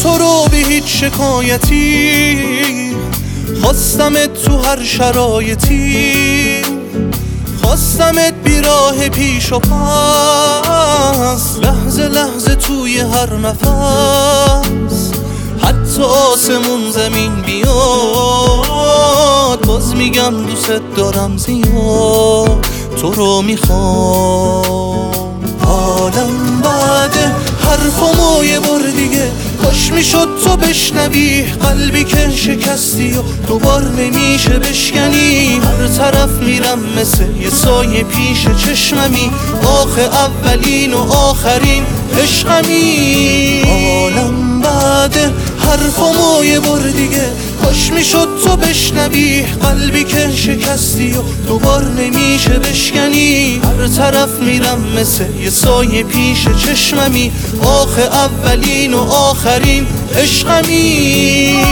تو رو به هیچ شکایتی، خواستمت تو هر شرایطی، خواستمت بیراه پیش و پس، لحظه لحظه توی هر نفس، حتی آسمون زمین بیاد، باز میگم دوست دارم زیاد، تو رو میخوام. حالم بده حرفمو یه بار دیگه، کاش میشد تو بشنوی، قلبی که شکستی و دوبار نمیشه بشکنی. هر طرف میرم مثل یه سایه پیش چشممی، آخه اولین و آخرین عشقمی. حالم بده حرفمو یه بار دیگه، کاش میشد تو بشنوی، قلبی که شکستی و دوبار نمیشه بشکنی. هر طرف میرم مثل یه سایه پیش چشممی، آخه اولین و آخرین عشقمی.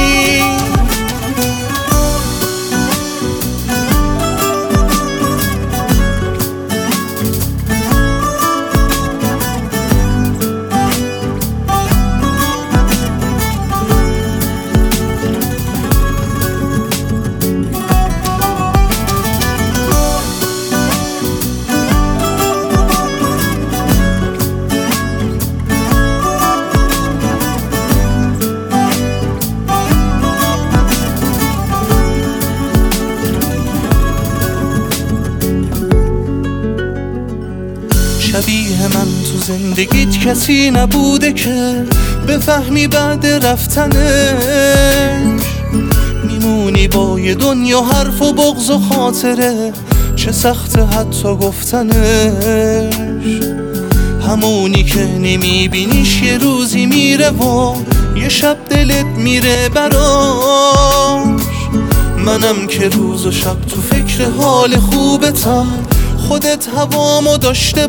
شبیه من تو زندگیت کسی نبوده که بفهمی بعد رفتنش، میمونی با یه دنیا حرف و بغض و خاطره، چه سخته حتی گفتنش. همونی که نمیبینیش یه روزی میره و یه شب دلت میره براش، منم که روز و شب تو فکر حال خوبتم، خودت هوامو داشته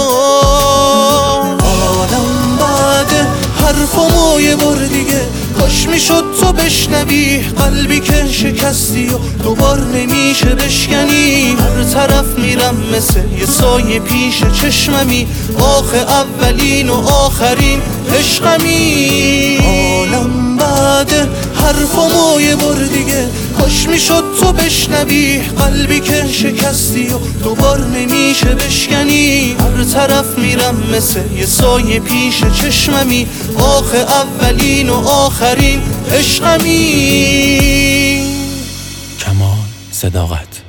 باش. حالم بده حرفمو یه بار دیگه، کاش میشد تو بشنوی، قلبی که شکستی و دوبار نمیشه بشکنی. هر طرف میرم مثل یه سایه پیش چشممی، آخه اولین و آخرین عشقمی. حالم بده حرفمو یه بار دیگه، کاش میشد تو بشنوی، قلبی که شکستی و دوبار نمیشه بشکنی. هر طرف میرم مثل یه سایه پیش چشممی، آخه اولین و آخرین عشقمی. کمال صداقت.